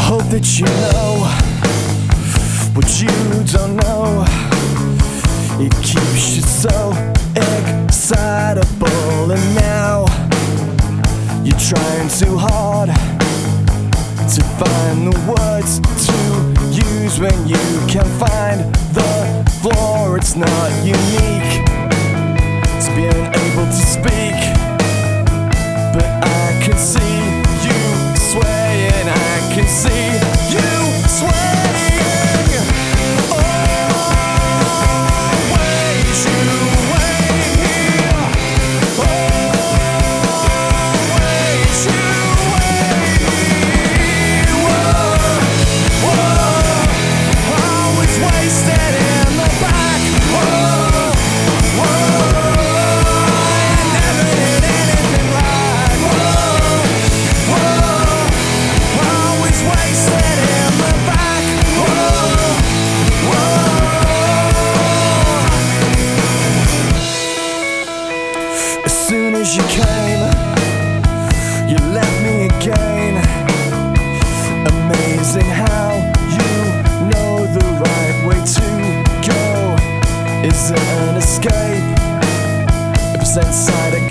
Hope that you know what you don't know. It keeps you so excitable, and now you're trying too hard to find the words to use when you can find the floor. It's not unique to being able to speak, but I can see you swaying, I can see you swaying. As soon as you came, you left me again. Amazing how you know the right way to go. Is it an escape? If it's inside a